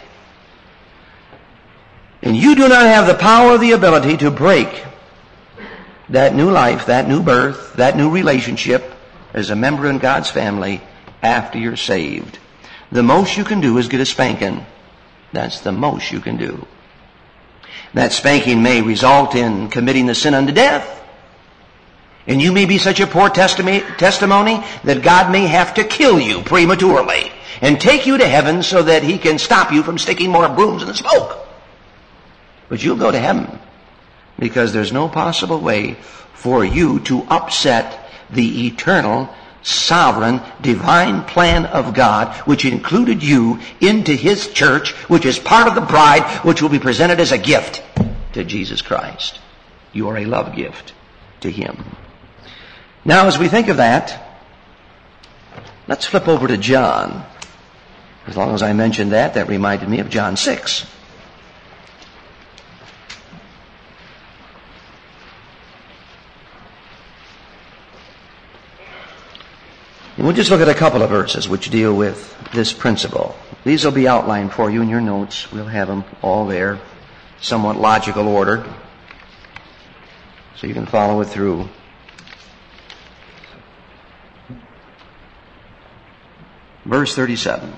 And you do not have the power or the ability to break that new life, that new birth, that new relationship as a member in God's family after you're saved. The most you can do is get a spanking. That's the most you can do. That spanking may result in committing the sin unto death. And you may be such a poor testimony that God may have to kill you prematurely and take you to heaven so that He can stop you from sticking more brooms in the smoke. But you'll go to heaven because there's no possible way for you to upset the eternal, sovereign, divine plan of God, which included you into His church, which is part of the bride, which will be presented as a gift to Jesus Christ. You are a love gift to Him. Now, as we think of that, let's flip over to John. As long as I mentioned that reminded me of John 6. And we'll just look at a couple of verses which deal with this principle. These will be outlined for you in your notes. We'll have them all there, somewhat logical order, so you can follow it through. Verse 37.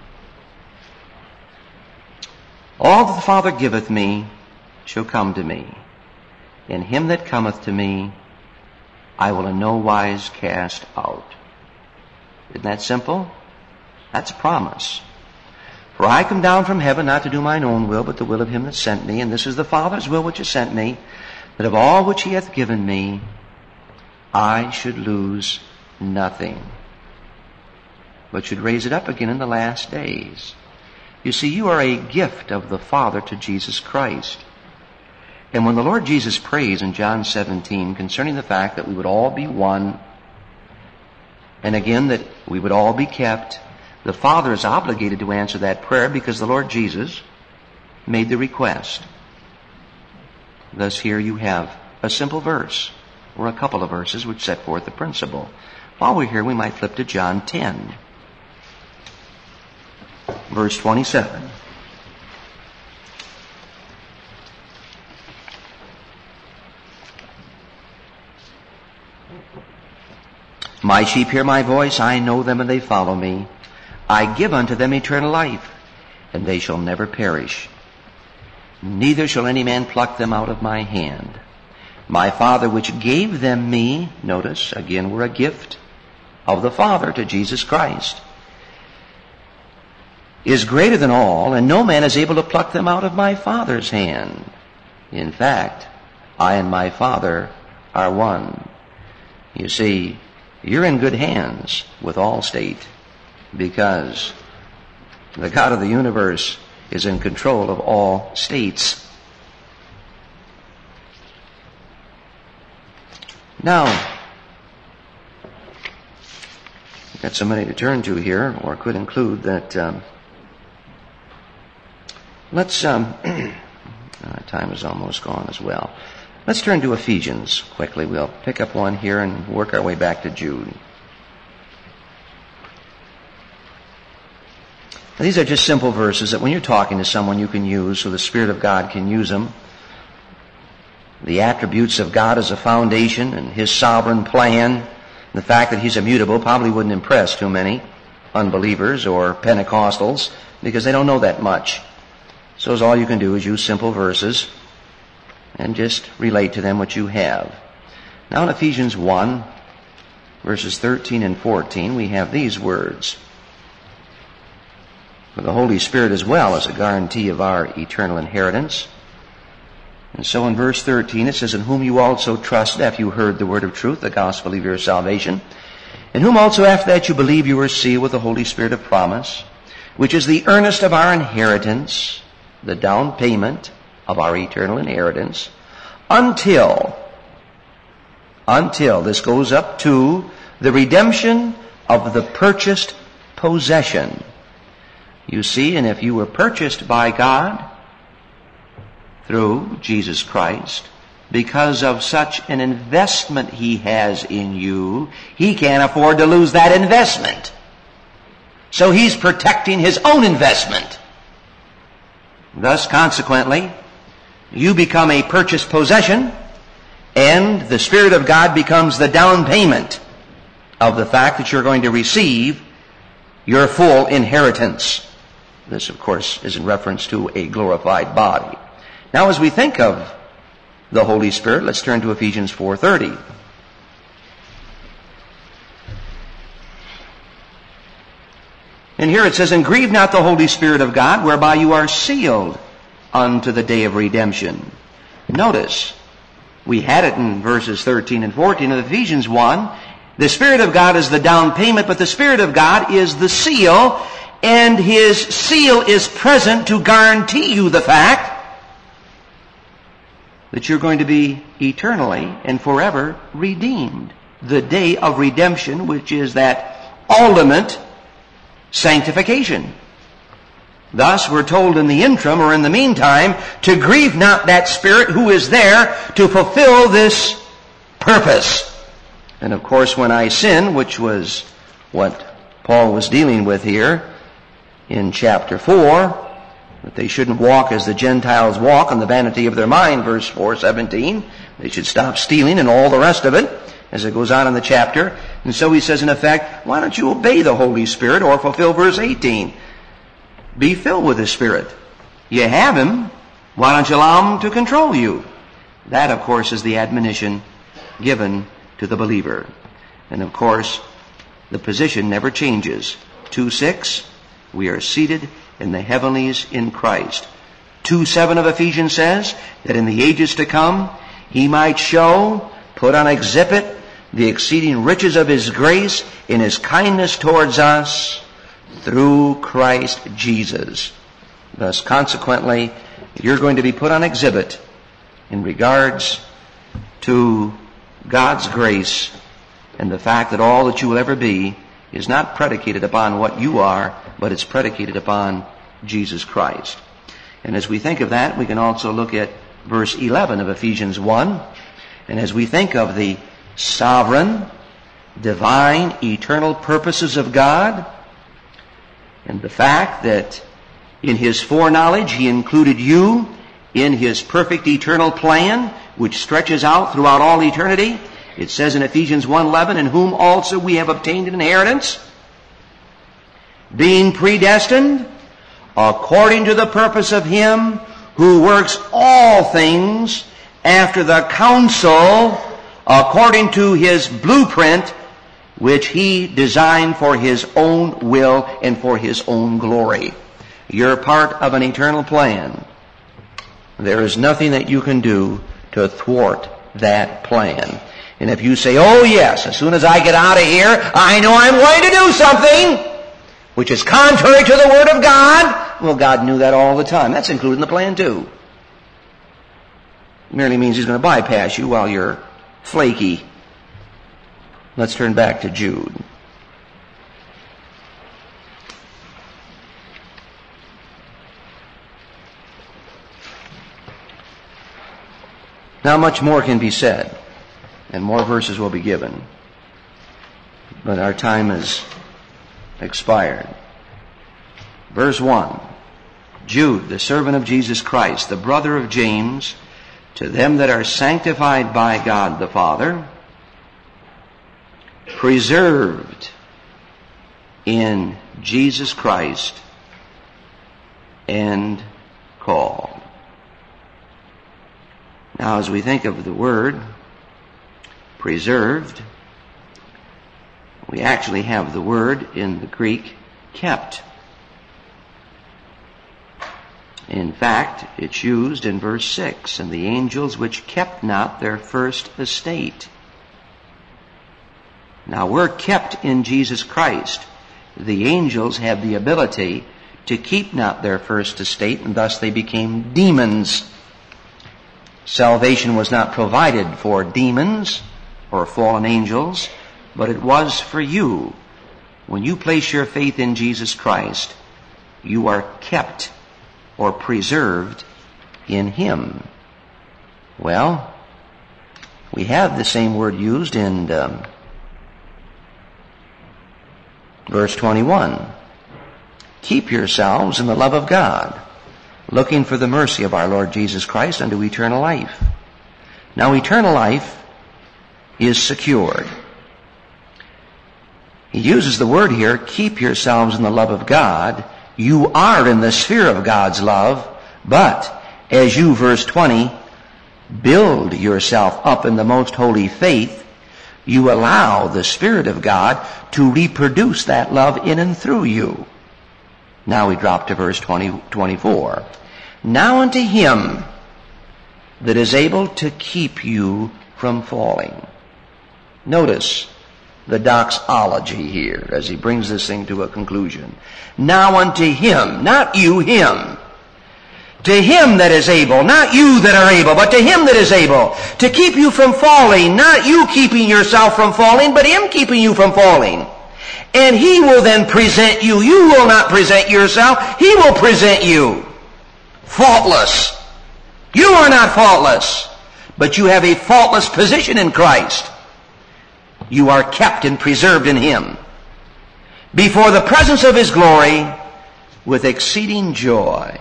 All that the Father giveth me shall come to me, and him that cometh to me I will in no wise cast out. Isn't that simple? That's a promise. For I come down from heaven not to do mine own will, but the will of him that sent me. And this is the Father's will which has sent me, that of all which he hath given me, I should lose nothing, but should raise it up again in the last days. You see, you are a gift of the Father to Jesus Christ. And when the Lord Jesus prays in John 17 concerning the fact that we would all be one, and again that we would all be kept, the Father is obligated to answer that prayer because the Lord Jesus made the request. Thus here you have a simple verse, or a couple of verses which set forth the principle. While we're here, we might flip to John 10, verse 27. My sheep hear my voice, I know them and they follow me. I give unto them eternal life, and they shall never perish. Neither shall any man pluck them out of my hand. My Father which gave them me, notice, again we're a gift of the Father to Jesus Christ. is greater than all, and no man is able to pluck them out of my Father's hand. In fact, I and my Father are one. You see, you're in good hands with Allstate, because the God of the universe is in control of all states. Now, I've got so many to turn to here, or could include that. Time is almost gone as well. Let's turn to Ephesians quickly. We'll pick up one here and work our way back to Jude. Now, these are just simple verses that when you're talking to someone you can use so the Spirit of God can use them. The attributes of God as a foundation and His sovereign plan, the fact that He's immutable probably wouldn't impress too many unbelievers or Pentecostals because they don't know that much. So all you can do is use simple verses and just relate to them what you have. Now in Ephesians 1, verses 13 and 14, we have these words. For the Holy Spirit as well as a guarantee of our eternal inheritance. And so in verse 13 it says, in whom you also trusted after you heard the word of truth, the gospel of your salvation, in whom also after that you believe you were sealed with the Holy Spirit of promise, which is the earnest of our inheritance, the down payment of our eternal inheritance, until this goes up to the redemption of the purchased possession. You see, and if you were purchased by God through Jesus Christ, because of such an investment He has in you, He can't afford to lose that investment. So He's protecting His own investment. Thus, consequently, you become a purchased possession, and the Spirit of God becomes the down payment of the fact that you're going to receive your full inheritance. This, of course, is in reference to a glorified body. Now, as we think of the Holy Spirit, let's turn to Ephesians 4:30. And here it says, and grieve not the Holy Spirit of God, whereby you are sealed unto the day of redemption. Notice, we had it in verses 13 and 14 of Ephesians 1. The Spirit of God is the down payment, but the Spirit of God is the seal, and His seal is present to guarantee you the fact that you're going to be eternally and forever redeemed. The day of redemption, which is that ultimate sanctification. Thus, we're told in the interim, or in the meantime, to grieve not that Spirit who is there to fulfill this purpose. And of course, when I sin, which was what Paul was dealing with here in chapter 4, that they shouldn't walk as the Gentiles walk in the vanity of their mind, verse 4:17. They should stop stealing and all the rest of it, as it goes on in the chapter. And so he says, in effect, why don't you obey the Holy Spirit or fulfill verse 18? Be filled with the Spirit. You have Him. Why don't you allow Him to control you? That, of course, is the admonition given to the believer. And, of course, the position never changes. 2:6, we are seated in the heavenlies in Christ. 2:7 of Ephesians says that in the ages to come, He might show, put on exhibit, the exceeding riches of His grace in His kindness towards us through Christ Jesus. Thus, consequently, you're going to be put on exhibit in regards to God's grace and the fact that all that you will ever be is not predicated upon what you are, but it's predicated upon Jesus Christ. And as we think of that, we can also look at verse 11 of Ephesians 1. And as we think of the sovereign, divine, eternal purposes of God, and the fact that in His foreknowledge He included you in His perfect eternal plan, which stretches out throughout all eternity, it says in Ephesians 1:11, in whom also we have obtained an inheritance, being predestined according to the purpose of Him who works all things after the counsel, according to His blueprint, which He designed for His own will and for His own glory. You're part of an eternal plan. There is nothing that you can do to thwart that plan. And if you say, oh yes, as soon as I get out of here, I know I'm going to do something which is contrary to the Word of God, well, God knew that all the time. That's included in the plan too. It merely means He's going to bypass you while you're flaky. Let's turn back to Jude. Now much more can be said, and more verses will be given, but our time has expired. Verse 1, Jude, the servant of Jesus Christ, the brother of James, to them that are sanctified by God the Father, preserved in Jesus Christ, and called. Now, as we think of the word preserved, we actually have the word in the Greek kept. In fact, it's used in verse 6, and the angels which kept not their first estate. Now, we're kept in Jesus Christ. The angels have the ability to keep not their first estate, and thus they became demons. Salvation was not provided for demons or fallen angels, but it was for you. When you place your faith in Jesus Christ, you are kept or preserved in Him. Well, we have the same word used in verse 21. Keep yourselves in the love of God, looking for the mercy of our Lord Jesus Christ unto eternal life. Now, eternal life is secured. He uses the word here, keep yourselves in the love of God. You are in the sphere of God's love, but as you, verse 20, build yourself up in the most holy faith, you allow the Spirit of God to reproduce that love in and through you. Now we drop to verse 24. Now unto Him that is able to keep you from falling. Notice the doxology here as he brings this thing to a conclusion. Now unto Him, not you, Him. To Him that is able, not you that are able, but to Him that is able to keep you from falling, not you keeping yourself from falling, but Him keeping you from falling. And He will then present you. You will not present yourself. He will present you faultless. You are not faultless, but you have a faultless position in Christ. You are kept and preserved in Him before the presence of His glory with exceeding joy.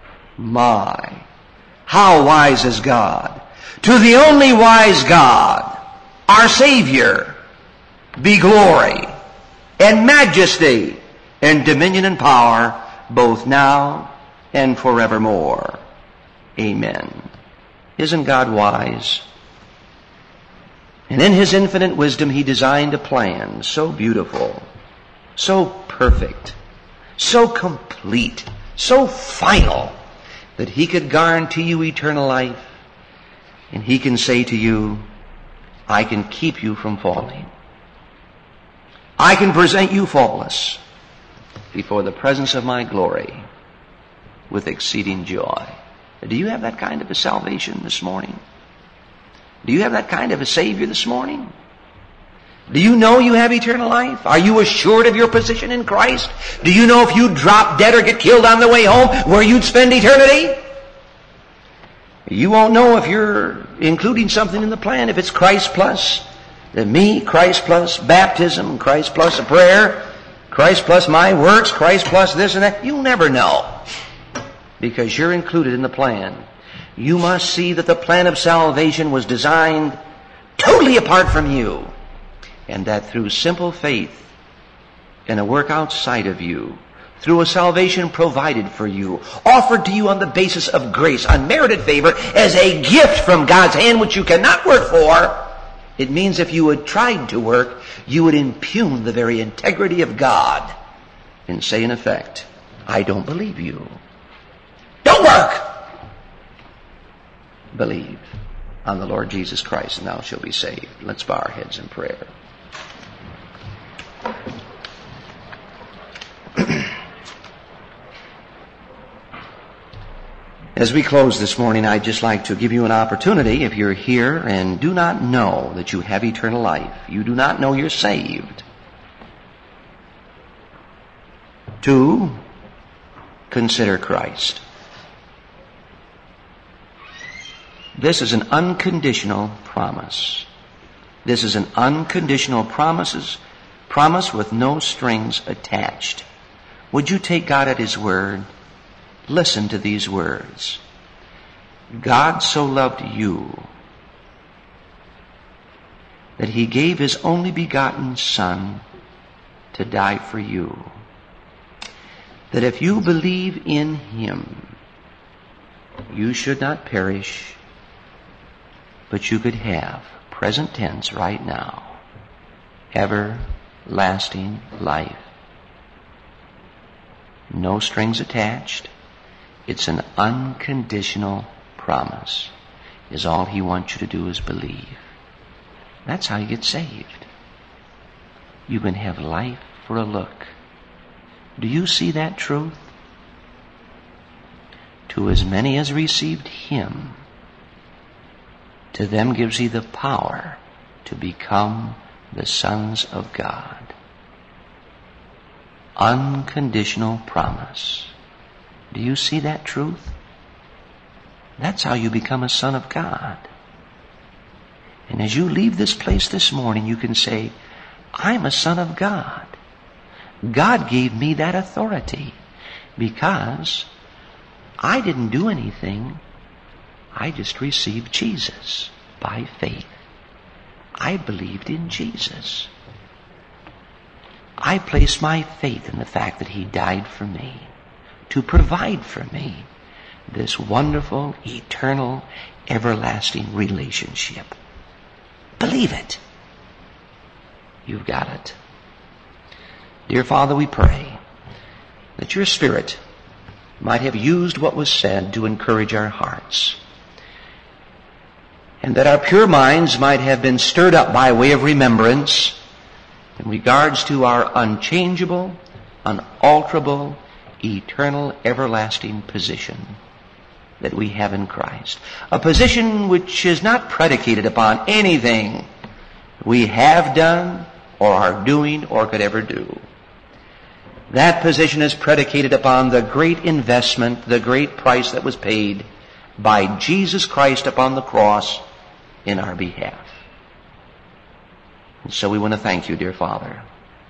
My, how wise is God! To the only wise God, our Savior, be glory and majesty and dominion and power both now and forevermore. Amen. Isn't God wise? And in His infinite wisdom, He designed a plan so beautiful, so perfect, so complete, so final, that He could guarantee you eternal life. And He can say to you, I can keep you from falling. I can present you faultless before the presence of my glory with exceeding joy. Do you have that kind of a salvation this morning? Do you have that kind of a Savior this morning? Do you know you have eternal life? Are you assured of your position in Christ? Do you know if you drop dead or get killed on the way home where you'd spend eternity? You won't know if you're including something in the plan, if it's Christ plus me, Christ plus baptism, Christ plus a prayer, Christ plus my works, Christ plus this and that. You'll never know because you're included in the plan. You must see that the plan of salvation was designed totally apart from you, and that through simple faith in a work outside of you, through a salvation provided for you, offered to you on the basis of grace, unmerited favor, as a gift from God's hand which you cannot work for, it means if you had tried to work, you would impugn the very integrity of God and say, in effect, I don't believe you. Don't work! Believe on the Lord Jesus Christ, and thou shalt be saved. Let's bow our heads in prayer. As we close this morning, I'd just like to give you an opportunity, if you're here and do not know that you have eternal life, you do not know you're saved, to consider Christ. This is an unconditional promise. This is an unconditional promise with no strings attached. Would you take God at His word? Listen to these words. God so loved you that He gave His only begotten Son to die for you. That if you believe in Him, you should not perish, but you could have, present tense right now, everlasting life. No strings attached. It's an unconditional promise. Is all He wants you to do is believe. That's how you get saved. You can have life for a look. Do you see that truth? To as many as received Him, to them gives He the power to become the sons of God. Unconditional promise. Do you see that truth? That's how you become a son of God. And as you leave this place this morning, you can say, I'm a son of God. God gave me that authority because I didn't do anything. I just received Jesus by faith. I believed in Jesus. I placed my faith in the fact that He died for me, to provide for me this wonderful, eternal, everlasting relationship. Believe it. You've got it. Dear Father, we pray that Your Spirit might have used what was said to encourage our hearts, and that our pure minds might have been stirred up by way of remembrance in regards to our unchangeable, unalterable, eternal, everlasting position that we have in Christ. A position which is not predicated upon anything we have done or are doing or could ever do. That position is predicated upon the great investment, the great price that was paid by Jesus Christ upon the cross in our behalf. And so we want to thank You, dear Father,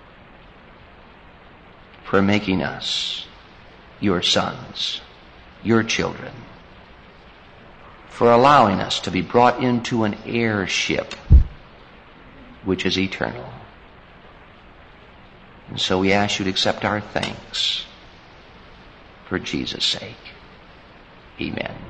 for making us Your sons, Your children, for allowing us to be brought into an heirship which is eternal. And so we ask You to accept our thanks for Jesus' sake. Amen.